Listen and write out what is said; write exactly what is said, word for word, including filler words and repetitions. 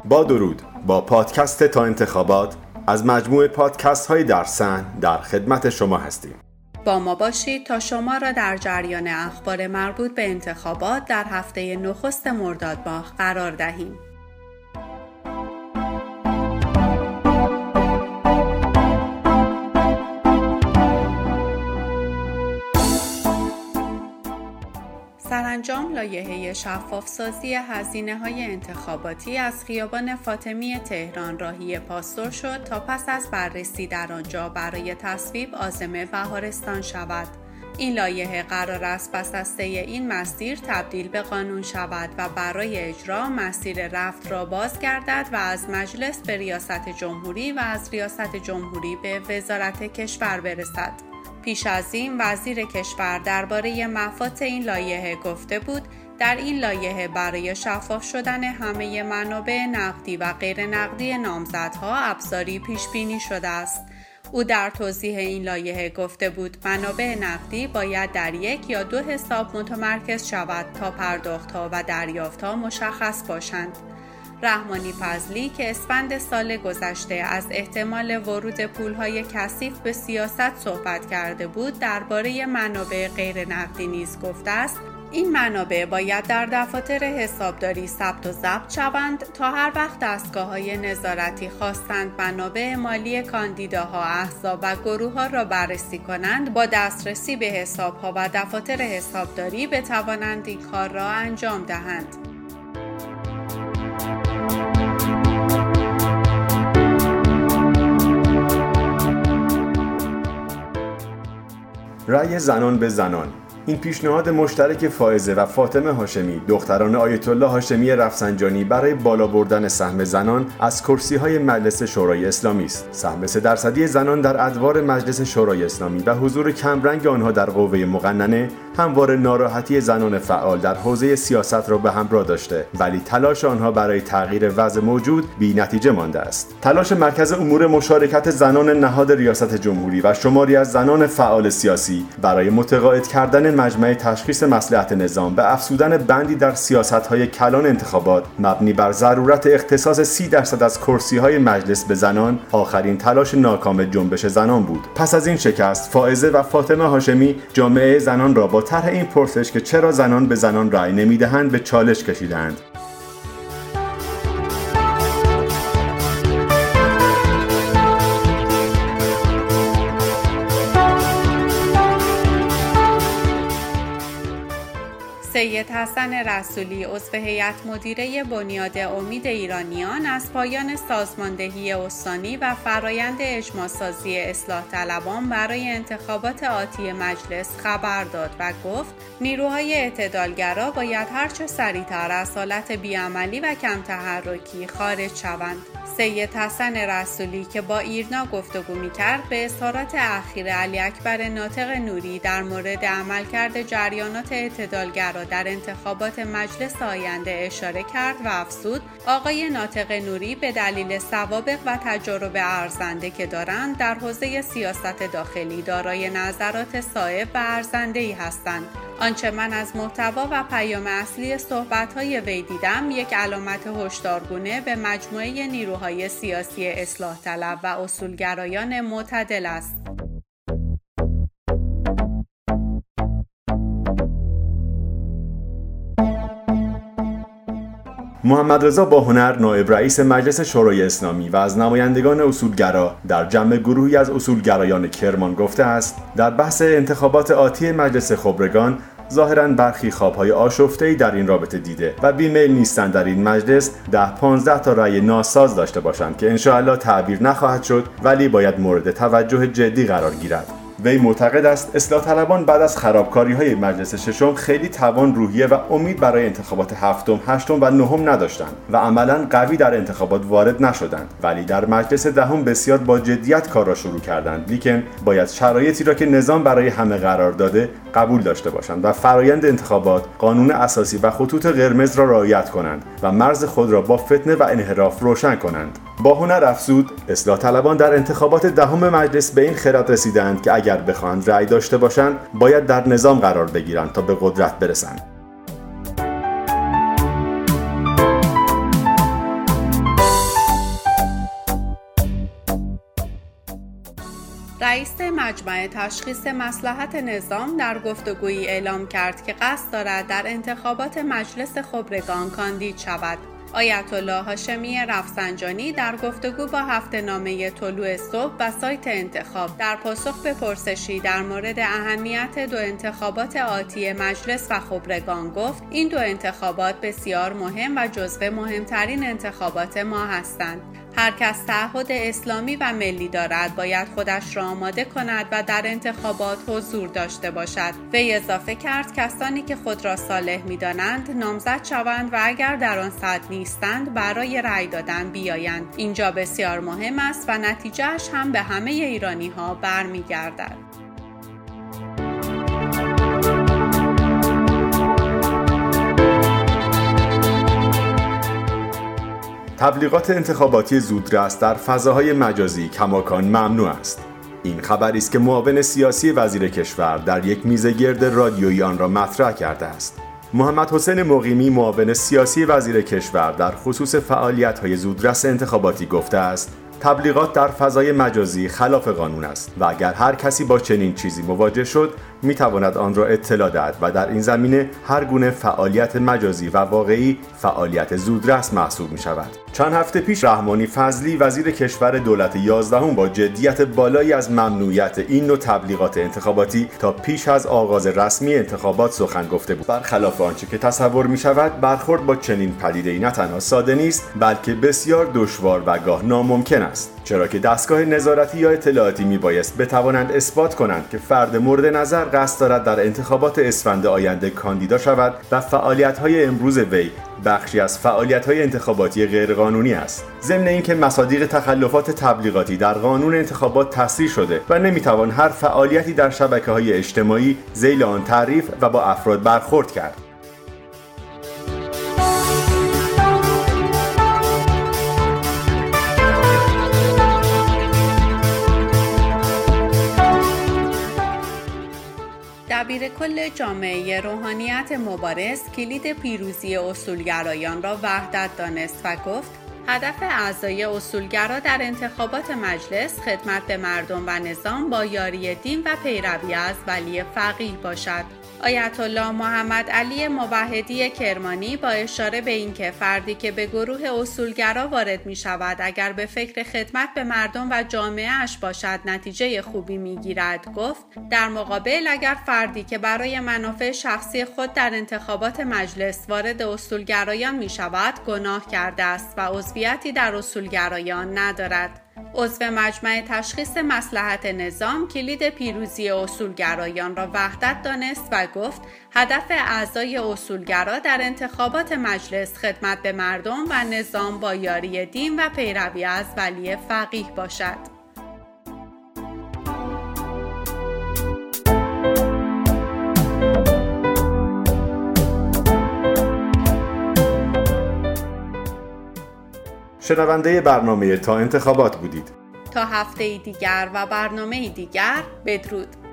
با درود، با پادکست تا انتخابات از مجموعه پادکست های در صحن در خدمت شما هستیم. با ما باشید تا شما را در جریان اخبار مربوط به انتخابات در هفته نخست مرداد ماه قرار دهیم. سرانجام لایحه شفاف‌سازی هزینه‌های انتخاباتی از خیابان فاطمی تهران راهی پاستور شد تا پس از بررسی در آنجا برای تصویب عازم بهارستان شود. این لایحه قرار است پس از طی این مسیر تبدیل به قانون شود و برای اجرا مسیر رفت را باز گردد و از مجلس به ریاست جمهوری و از ریاست جمهوری به وزارت کشور برسد. پیش از این وزیر کشور درباره مفاد این لایحه گفته بود در این لایحه برای شفاف شدن همه منابع نقدی و غیر نقدی نامزدها ابزاری پیش بینی شده است. او در توضیح این لایحه گفته بود منابع نقدی باید در یک یا دو حساب متمرکز شود تا پرداخت‌ها و دریافت‌ها مشخص باشند. رحمانی فضلی که اسفند سال گذشته از احتمال ورود پولهای کثیف به سیاست صحبت کرده بود درباره منابع غیر نقدی نیز گفته است این منابع باید در دفاتر حسابداری ثبت و ضبط شوند تا هر وقت دستگاه‌های نظارتی خواستند منابع مالی کاندیداها، احزاب و گروه‌ها را بررسی کنند با دسترسی به حساب‌ها و دفاتر حسابداری بتوانند این کار را انجام دهند. رأی زنان به زنان. این پیشنهاد مشترک فائزه و فاطمه هاشمی دختران آیت الله هاشمی رفسنجانی برای بالا بردن سهم زنان از کرسی‌های مجلس شورای اسلامی است. سهم سه درصدی زنان در ادوار مجلس شورای اسلامی و حضور کمرنگ آنها در قوه مقننه همواره ناراحتی زنان فعال در حوزه سیاست را به همراه داشته، ولی تلاش آنها برای تغییر وضع موجود بی‌نتیجه مانده است. تلاش مرکز امور مشارکت زنان نهاد ریاست جمهوری و شماری از زنان فعال سیاسی برای متقاعد کردن مجمع تشخیص مصلحت نظام به افزودن بندی در سیاست‌های کلان انتخابات مبنی بر ضرورت اختصاص سی درصد از کرسی‌های مجلس به زنان آخرین تلاش ناکام جنبش زنان بود. پس از این شکست، فائزه و فاطمه هاشمی جامعه زنان را با طرح این پرسش که چرا زنان به زنان رأی نمی‌دهند به چالش کشیدند. سید حسن رسولی عضو هیئت مدیره بنیاد امید ایرانیان از پایان سازماندهی استانی و فرایند اجماع‌سازی اصلاح طلبان برای انتخابات آتی مجلس خبر داد و گفت نیروهای اعتدالگرا باید هرچه سریعتر از حالت بیعملی و کم تحرکی خارج شوند. سید حسن رسولی که با ایرنا گفتگو می‌کرد به اظهارات اخیر علی اکبر ناطق نوری در مورد عملکرد جریانات اعتدالگرا در انتخابات مجلس آینده اشاره کرد و افزود آقای ناطق نوری به دلیل سوابق و تجارب ارزنده که دارند در حوزه سیاست داخلی دارای نظرات صائب و ارزنده‌ای هستند. آنچه من از محتوا و پیام اصلی صحبت‌های وی دیدم یک علامت هشدارگونه به مجموعه نیروهای سیاسی اصلاح طلب و اصولگرایان معتدل است. محمد رضا باهنر نایب رئیس مجلس شورای اسلامی و از نمایندگان اصولگرا در جمع گروهی از اصولگرایان کرمان گفته است در بحث انتخابات آتی مجلس خبرگان ظاهراً برخی خوابهای آشفته‌ای در این رابطه دیده و بیمیل نیستند در این مجلس ده پانزده تا رأی ناساز داشته باشند که انشاءالله تعبیر نخواهد شد ولی باید مورد توجه جدی قرار گیرد. وی معتقد است اصلاح طلبان بعد از خرابکاری‌های مجلس ششم خیلی توان روحیه و امید برای انتخابات هفتم، هشتم و نهم نداشتند و عملاً قوی در انتخابات وارد نشدند، ولی در مجلس دهم بسیار با جدیت کار را شروع کردند، لیکن باید شرایطی را که نظام برای همه قرار داده قبول داشته باشند و فرایند انتخابات قانون اساسی و خطوط قرمز را رعایت کنند و مرز خود را با فتنه و انحراف روشن کنند. باهنر افزود اصلاح طلبان در انتخابات دهم مجلس به این خرد رسیدند که اگر بخواهند رأی داشته باشند باید در نظام قرار بگیرند تا به قدرت برسند. رئیس مجمع تشخیص مصلحت نظام در گفتگویی اعلام کرد که قصد دارد در انتخابات مجلس خبرگان کاندید شود. آیت الله هاشمی رفسنجانی در گفتگو با هفته‌نامه طلوع صبح و سایت انتخاب در پاسخ به پرسشی در مورد اهمیت دو انتخابات آتی مجلس و خبرگان گفت این دو انتخابات بسیار مهم و جزو مهمترین انتخابات ما هستند. هر کس تعهد اسلامی و ملی دارد باید خودش را آماده کند و در انتخابات حضور داشته باشد. وی اضافه کرد کسانی که خود را صالح می‌دانند نامزد شوند و اگر در آن صد نیستند برای رأی دادن بیایند. اینجا بسیار مهم است و نتیجهش هم به همه ایرانی‌ها برمیگردد. تبلیغات انتخاباتی زودرس در فضاهای مجازی کماکان ممنوع است. این خبری است که معاون سیاسی وزیر کشور در یک میزگرد رادیویی آن را مطرح کرده است. محمد حسین مقیمی معاون سیاسی وزیر کشور در خصوص فعالیت‌های زودرس انتخاباتی گفته است: تبلیغات در فضای مجازی خلاف قانون است و اگر هر کسی با چنین چیزی مواجه شد میتواند آن را اطلاع دهد و در این زمینه هر گونه فعالیت مجازی و واقعی فعالیت زودرس محسوب می شود. چند هفته پیش رحمانی فضلی وزیر کشور دولت یازدهم با جدیت بالایی از ممنوعیت این نوع تبلیغات انتخاباتی تا پیش از آغاز رسمی انتخابات سخن گفته بود. برخلاف آنچه که تصور می شود برخورد با چنین پدیده‌ای نه تنها ساده نیست بلکه بسیار دشوار و گاه ناممکن است، چرا که دستگاه نظارتی یا اطلاعاتی می بایست بتوانند اثبات کنند که فرد مورد نظر قصد دارد در انتخابات اسفند آینده کاندیدا شود و فعالیت‌های امروز وی بخشی از فعالیت‌های انتخاباتی غیرقانونی است. ضمن اینکه مصادیق تخلفات تبلیغاتی در قانون انتخابات تصریح شده و نمی‌توان هر فعالیتی در شبکه‌های اجتماعی ذیل آن تعریف و با افراد برخورد کرد. دبیرکل جامعه روحانیت مبارز کلید پیروزی اصولگرایان را وحدت دانست و گفت هدف اعضای اصولگرا در انتخابات مجلس خدمت به مردم و نظام با یاری دین و پیروی از ولی فقیه باشد. آیت الله محمد علی موحدی کرمانی با اشاره به اینکه فردی که به گروه اصولگرا وارد می شود اگر به فکر خدمت به مردم و جامعه اش باشد نتیجه خوبی می گیرد گفت در مقابل اگر فردی که برای منافع شخصی خود در انتخابات مجلس وارد اصولگرایان می شود گناه کرده است و عضویتی در اصولگرایان ندارد. عضو مجمع تشخیص مصلحت نظام کلید پیروزی اصولگرایان را وحدت دانست و گفت هدف اعضای اصولگرا در انتخابات مجلس خدمت به مردم و نظام با یاری دین و پیروی از ولی فقیه باشد. شنونده برنامه تا انتخابات بودید. تا هفته دیگر و برنامه دیگر بدرود.